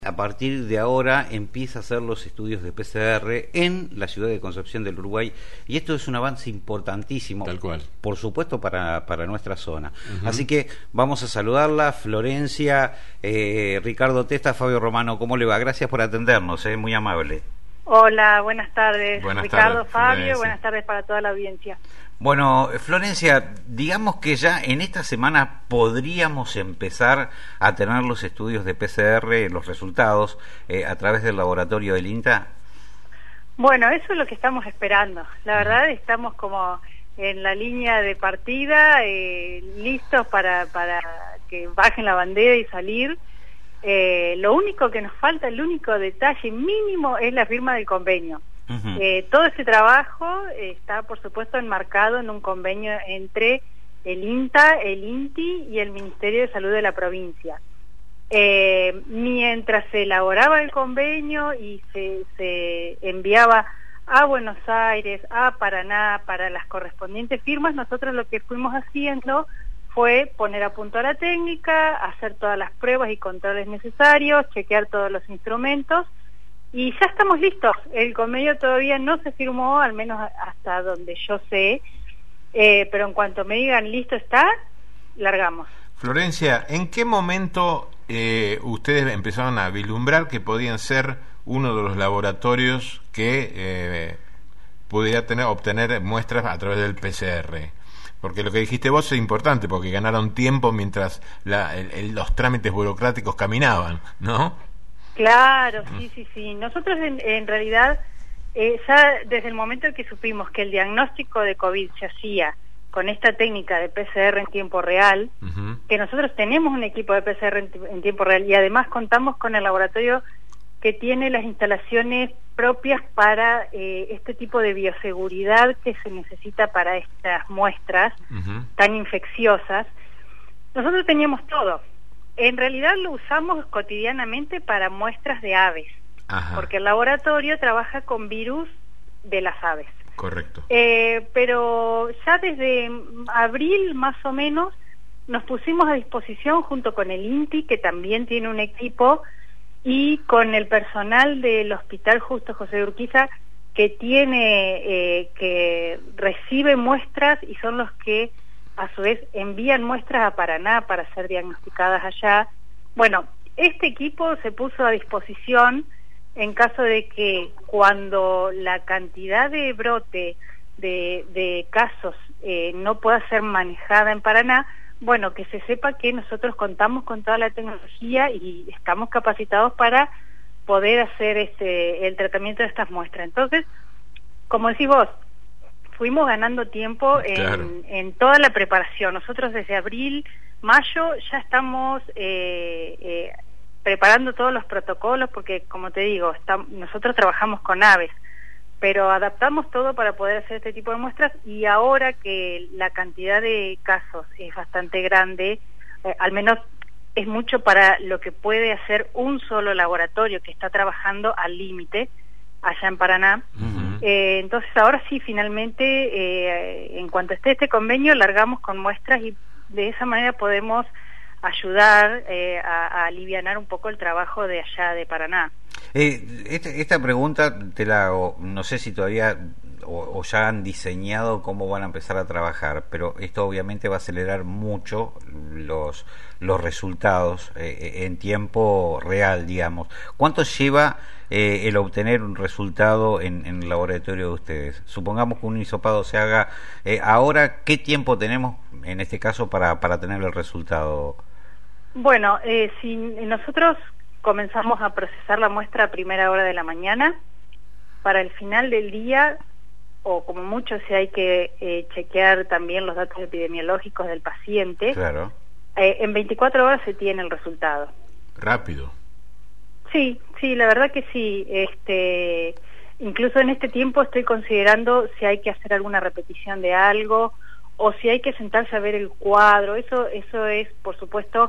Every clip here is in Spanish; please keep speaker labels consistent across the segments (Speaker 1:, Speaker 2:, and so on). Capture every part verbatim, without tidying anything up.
Speaker 1: A partir de ahora empieza a hacer los estudios de P C R en la ciudad de Concepción del Uruguay, y esto es un avance importantísimo,
Speaker 2: tal cual,
Speaker 1: por supuesto para, para nuestra zona.
Speaker 2: Uh-huh.
Speaker 1: Así que vamos a saludarla. Florencia, eh, Ricardo Testa, Fabio Romano, ¿cómo le va? Gracias por atendernos, eh, muy amable.
Speaker 3: Hola, buenas tardes,
Speaker 2: buenas
Speaker 3: Ricardo,
Speaker 2: tardes,
Speaker 3: Fabio,
Speaker 2: Florencia.
Speaker 3: Buenas tardes para toda la audiencia.
Speaker 1: Bueno, Florencia, digamos que ya en esta semana podríamos empezar a tener los estudios de P C R, los resultados, eh, a través del laboratorio del INTA.
Speaker 3: Bueno, eso es lo que estamos esperando. La verdad, estamos como en la línea de partida, eh, listos para, para que bajen la bandera y salir. Eh, lo único que nos falta, el único detalle mínimo, es la firma del convenio. Uh-huh. Eh, todo ese trabajo está, por supuesto, enmarcado en un convenio entre el INTA, el INTI y el Ministerio de Salud de la provincia. Eh, mientras se elaboraba el convenio y se, se enviaba a Buenos Aires, a Paraná, para las correspondientes firmas, nosotros lo que fuimos haciendo fue poner a punto a la técnica, hacer todas las pruebas y controles necesarios, chequear todos los instrumentos, y ya estamos listos. El convenio todavía no se firmó, al menos hasta donde yo sé, eh, pero en cuanto me digan listo está, largamos.
Speaker 2: Florencia, ¿en qué momento eh, ustedes empezaron a vislumbrar que podían ser uno de los laboratorios que eh, pudiera tener, obtener muestras a través del P C R? Porque lo que dijiste vos es importante, porque ganaron tiempo mientras la, el, el, los trámites burocráticos caminaban, ¿no?
Speaker 3: Claro, sí, sí, sí. Nosotros en, en realidad, eh, ya desde el momento en que supimos que el diagnóstico de COVID se hacía con esta técnica de P C R en tiempo real, uh-huh. que nosotros tenemos un equipo de P C R en, en tiempo real y además contamos con el laboratorio que tiene las instalaciones propias para eh, este tipo de bioseguridad que se necesita para estas muestras uh-huh. tan infecciosas. Nosotros teníamos todo. En realidad lo usamos cotidianamente para muestras de aves, Ajá. porque el laboratorio trabaja con virus de las aves.
Speaker 2: Correcto.
Speaker 3: Eh, pero ya desde abril más o menos nos pusimos a disposición junto con el INTI, que también tiene un equipo, y con el personal del Hospital Justo José de Urquiza, que tiene, eh, que recibe muestras y son los que a su vez envían muestras a Paraná para ser diagnosticadas allá. Bueno, este equipo se puso a disposición en caso de que cuando la cantidad de brote de, de casos eh, no pueda ser manejada en Paraná, bueno, que se sepa que nosotros contamos con toda la tecnología y estamos capacitados para poder hacer este el tratamiento de estas muestras. Entonces, como decís vos, fuimos ganando tiempo en, claro. en toda la preparación. Nosotros desde abril, mayo ya estamos eh, eh, preparando todos los protocolos porque, como te digo, está, nosotros trabajamos con aves, pero adaptamos todo para poder hacer este tipo de muestras, y ahora que la cantidad de casos es bastante grande, eh, al menos es mucho para lo que puede hacer un solo laboratorio que está trabajando al límite allá en Paraná. Uh-huh. Eh, entonces ahora sí, finalmente, eh, en cuanto esté este convenio, largamos con muestras y de esa manera podemos ayudar eh, a, a alivianar un poco el trabajo de allá de Paraná.
Speaker 1: Eh, esta, esta pregunta te la hago, no sé si todavía o, o ya han diseñado cómo van a empezar a trabajar, pero esto obviamente va a acelerar mucho los, los resultados eh, en tiempo real, digamos. ¿Cuánto lleva eh, el obtener un resultado en, en el laboratorio de ustedes? Supongamos que un hisopado se haga eh, ahora, ¿qué tiempo tenemos en este caso para, para tener el resultado?
Speaker 3: Bueno, eh, si nosotros comenzamos a procesar la muestra a primera hora de la mañana, para el final del día, o como mucho si hay que eh, chequear también los datos epidemiológicos del paciente,
Speaker 1: claro.
Speaker 3: eh, en veinticuatro horas se tiene el resultado.
Speaker 2: Rápido.
Speaker 3: Sí, sí, la verdad que sí. Este, incluso en este tiempo estoy considerando si hay que hacer alguna repetición de algo, o si hay que sentarse a ver el cuadro. Eso, eso es, por supuesto,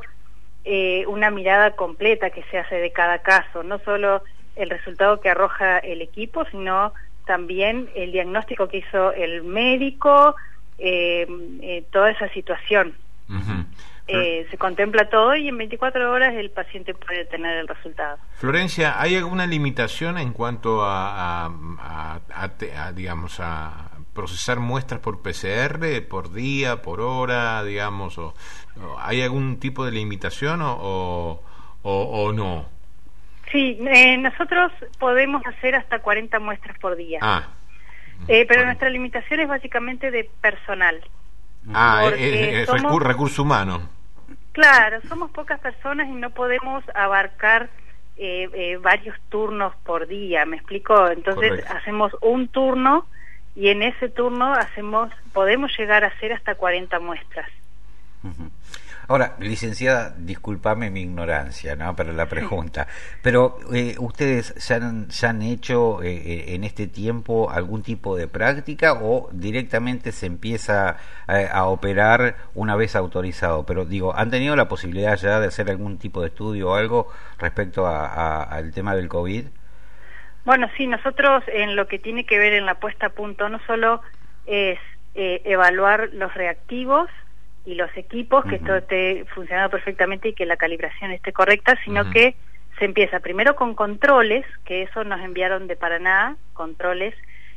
Speaker 3: Eh, una mirada completa que se hace de cada caso, no solo el resultado que arroja el equipo, sino también el diagnóstico que hizo el médico, eh, eh, toda esa situación.
Speaker 2: Uh-huh.
Speaker 3: eh, se contempla todo y en veinticuatro horas el paciente puede tener el resultado.
Speaker 2: Florencia, ¿hay alguna limitación en cuanto a, a, a, a, a digamos, a procesar muestras por P C R, por día, por hora, digamos? O, ¿hay algún tipo de limitación o, o, o, o no?
Speaker 3: Sí, eh, nosotros podemos hacer hasta cuarenta muestras por día.
Speaker 2: Ah.
Speaker 3: Eh, pero nuestra limitación es básicamente de personal.
Speaker 2: Ah, es, es somos, recurso humano.
Speaker 3: Claro, somos pocas personas y no podemos abarcar eh, eh, varios turnos por día, ¿me explico? Entonces Correcto. Hacemos un turno y en ese turno hacemos, podemos llegar a hacer hasta cuarenta muestras.
Speaker 1: Uh-huh. Ahora, licenciada, discúlpame mi ignorancia, ¿no? Para la pregunta, pero eh, ¿ustedes ya han, ya han hecho eh, en este tiempo algún tipo de práctica o directamente se empieza a, a operar una vez autorizado? Pero digo, ¿han tenido la posibilidad ya de hacer algún tipo de estudio o algo respecto a, a, al tema del COVID?
Speaker 3: Bueno, sí, nosotros en lo que tiene que ver en la puesta a punto no solo es eh, evaluar los reactivos y los equipos, que uh-huh. esto esté funcionando perfectamente y que la calibración esté correcta, sino uh-huh. que se empieza primero con controles, que eso nos enviaron de Paraná, controles,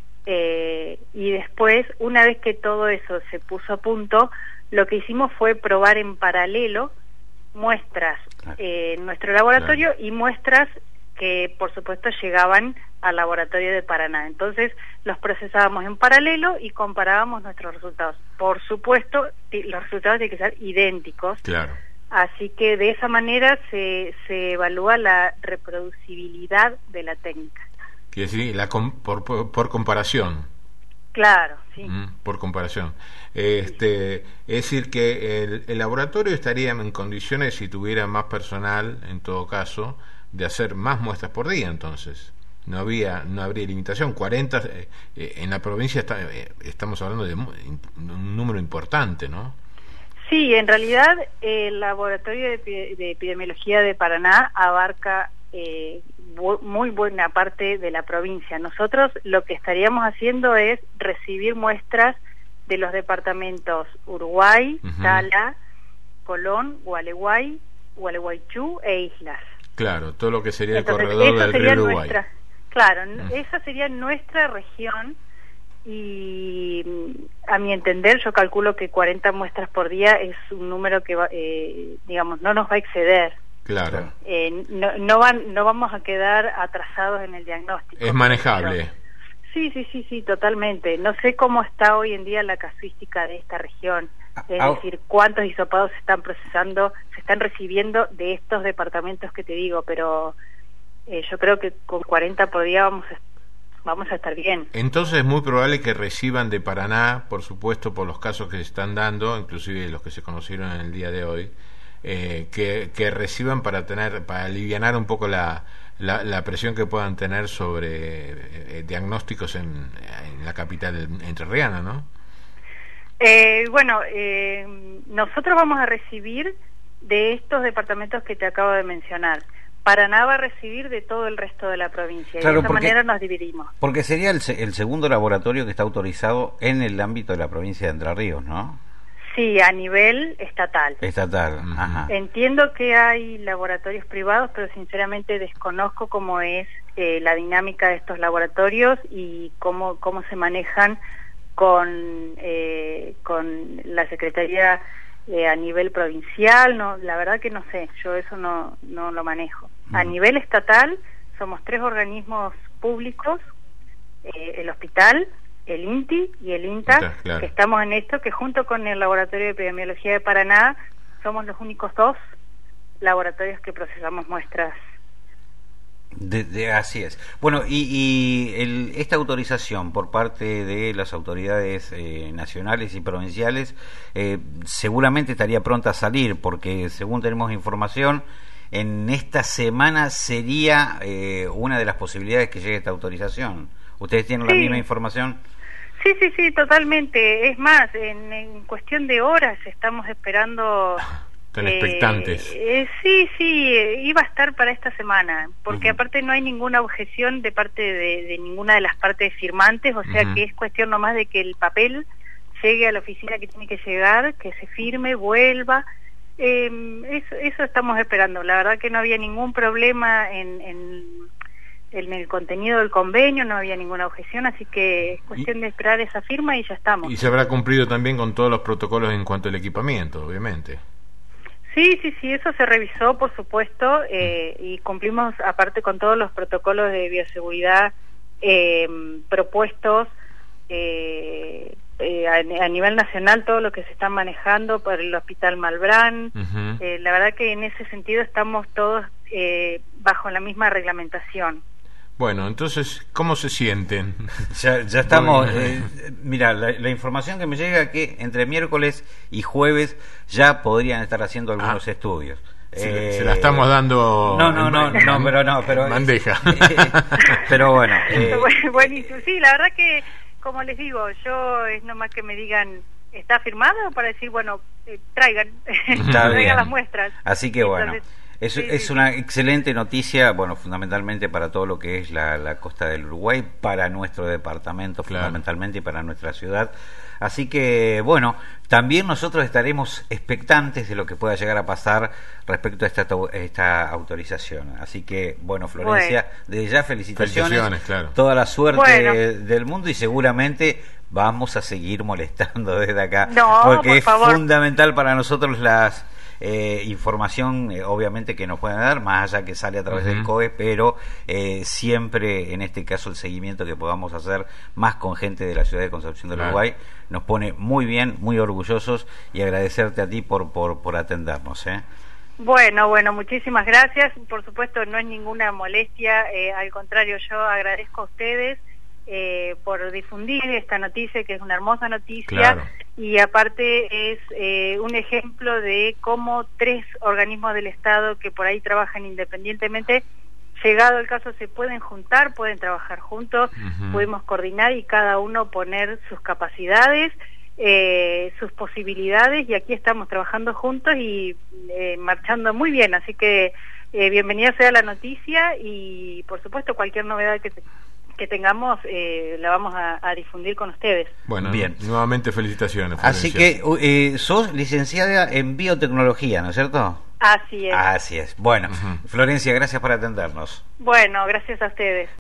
Speaker 3: eh, y después, una vez que todo eso se puso a punto, lo que hicimos fue probar en paralelo muestras eh, en nuestro laboratorio claro. y muestras que por supuesto llegaban al laboratorio de Paraná. Entonces los procesábamos en paralelo y comparábamos nuestros resultados. Por supuesto, los resultados tienen que ser idénticos.
Speaker 2: Claro.
Speaker 3: Así que de esa manera se, se evalúa la reproducibilidad de la técnica.
Speaker 2: Quiere decir, la com por, por, por comparación.
Speaker 3: Claro, sí.
Speaker 2: Mm, por comparación. Este, es decir, que el, el laboratorio estaría en condiciones, si tuviera más personal, en todo caso, de hacer más muestras por día. Entonces no había no habría limitación. Cuarenta eh, eh, en la provincia está, eh, estamos hablando de un número importante, ¿no?
Speaker 3: Sí, en realidad eh, el laboratorio de, de epidemiología de Paraná abarca eh, bu muy buena parte de la provincia. Nosotros lo que estaríamos haciendo es recibir muestras de los departamentos Uruguay, uh-huh. Tala, Colón, Gualeguay, Gualeguaychú e Islas.
Speaker 2: Claro, todo lo que sería
Speaker 3: Entonces,
Speaker 2: el corredor del río Uruguay.
Speaker 3: Nuestra, claro, mm. esa sería nuestra región y a mi entender yo calculo que cuarenta muestras por día es un número que va, eh, digamos no nos va a exceder.
Speaker 2: Claro.
Speaker 3: Eh, no, no, van, no vamos a quedar atrasados en el diagnóstico.
Speaker 2: Es manejable.
Speaker 3: Sí, sí, sí, sí, totalmente. No sé cómo está hoy en día la casuística de esta región. Es ah, decir, cuántos hisopados se están procesando, se están recibiendo de estos departamentos que te digo, pero eh, yo creo que con cuarenta por día vamos a, vamos a estar bien.
Speaker 2: Entonces es muy probable que reciban de Paraná, por supuesto, por los casos que se están dando, inclusive los que se conocieron en el día de hoy, eh, que, que reciban para tener, para alivianar un poco la, la, la presión que puedan tener sobre eh, diagnósticos en, en la capital entrerriana, ¿no?
Speaker 3: Eh, bueno, eh, nosotros vamos a recibir de estos departamentos que te acabo de mencionar. Paraná va a recibir de todo el resto de la provincia. Claro, y de esa porque, manera nos dividimos.
Speaker 1: Porque sería el, el segundo laboratorio que está autorizado en el ámbito de la provincia de Entre Ríos, ¿no?
Speaker 3: Sí, a nivel estatal.
Speaker 1: Estatal, ajá.
Speaker 3: Entiendo que hay laboratorios privados, pero sinceramente desconozco cómo es eh, la dinámica de estos laboratorios y cómo, cómo se manejan con eh, con la Secretaría eh, a nivel provincial. No, la verdad que no sé, yo eso no no lo manejo. A uh-huh. nivel estatal somos tres organismos públicos, eh, el hospital, el INTI y el INTA, Está, claro. que estamos en esto, que junto con el Laboratorio de Epidemiología de Paraná somos los únicos dos laboratorios que procesamos muestras.
Speaker 1: De, de, así es. Bueno, y, y el, esta autorización por parte de las autoridades eh, nacionales y provinciales eh, seguramente estaría pronta a salir, porque según tenemos información, en esta semana sería eh, una de las posibilidades que llegue esta autorización. ¿Ustedes tienen sí. la misma información?
Speaker 3: Sí, sí, sí, totalmente. Es más, en, en cuestión de horas estamos esperando...
Speaker 2: Están expectantes.
Speaker 3: Eh, eh, sí, sí, eh, iba a estar para esta semana, porque uh-huh. aparte no hay ninguna objeción de parte de, de ninguna de las partes firmantes, o sea uh-huh. que es cuestión nomás de que el papel llegue a la oficina que tiene que llegar, que se firme, vuelva, Eh, eso, eso estamos esperando. La verdad que no había ningún problema en, en, en el contenido del convenio, no había ninguna objeción, así que es cuestión de esperar esa firma y ya estamos.
Speaker 2: Y se habrá cumplido también con todos los protocolos en cuanto al equipamiento, obviamente.
Speaker 3: Sí, sí, sí, eso se revisó, por supuesto, eh, y cumplimos aparte con todos los protocolos de bioseguridad eh, propuestos eh, eh, a, a nivel nacional, todo lo que se está manejando por el Hospital Malbrán. Uh-huh. eh, la verdad que en ese sentido estamos todos eh, bajo la misma reglamentación.
Speaker 2: Bueno, entonces, ¿cómo se sienten?
Speaker 1: Ya, ya estamos, eh, mira, la, la información que me llega es que entre miércoles y jueves ya podrían estar haciendo algunos ah, estudios.
Speaker 2: Se, eh, se la estamos dando...
Speaker 1: No, no, no, no, pero no, pero...
Speaker 2: Bandeja.
Speaker 1: Eh, pero bueno. Eh,
Speaker 3: Buenísimo, sí, la verdad que, como les digo, yo es nomás que me digan... ¿Está firmado? Para decir, bueno, eh, traigan, traigan las muestras.
Speaker 1: Así que bueno... Entonces, Es, sí, es una excelente noticia, bueno, fundamentalmente para todo lo que es la, la costa del Uruguay, para nuestro departamento, claro, fundamentalmente, y para nuestra ciudad. Así que, bueno, también nosotros estaremos expectantes de lo que pueda llegar a pasar respecto a esta, esta autorización. Así que, bueno, Florencia, bueno, desde ya felicitaciones,
Speaker 2: felicitaciones, claro,
Speaker 1: toda la suerte
Speaker 3: bueno.
Speaker 1: del mundo, y seguramente vamos a seguir molestando desde acá,
Speaker 3: no,
Speaker 1: porque
Speaker 3: por
Speaker 1: es
Speaker 3: favor.
Speaker 1: fundamental para nosotros las... Eh, información eh, obviamente que nos pueden dar, más allá que sale a través uh-huh. del C O E, pero eh, siempre en este caso el seguimiento que podamos hacer más con gente de la ciudad de Concepción del claro. Uruguay nos pone muy bien, muy orgullosos, y agradecerte a ti por, por, por atendernos, ¿eh?
Speaker 3: Bueno, bueno, muchísimas gracias. Por supuesto no es ninguna molestia, eh, al contrario, yo agradezco a ustedes Eh, por difundir esta noticia, que es una hermosa noticia,
Speaker 2: claro,
Speaker 3: y aparte es eh, un ejemplo de cómo tres organismos del Estado que por ahí trabajan independientemente, llegado el caso se pueden juntar, pueden trabajar juntos, uh-huh. podemos coordinar y cada uno poner sus capacidades, eh, sus posibilidades, y aquí estamos trabajando juntos y eh, marchando muy bien, así que eh, bienvenida sea la noticia, y por supuesto cualquier novedad que se que tengamos, eh, la vamos a, a difundir con ustedes.
Speaker 2: Bueno, bien, nuevamente felicitaciones,
Speaker 1: Florencia. Así que eh, sos licenciada en biotecnología, ¿no es cierto?
Speaker 3: Así es.
Speaker 1: Así es. Bueno, uh-huh. Florencia, gracias por atendernos.
Speaker 3: Bueno, gracias a ustedes.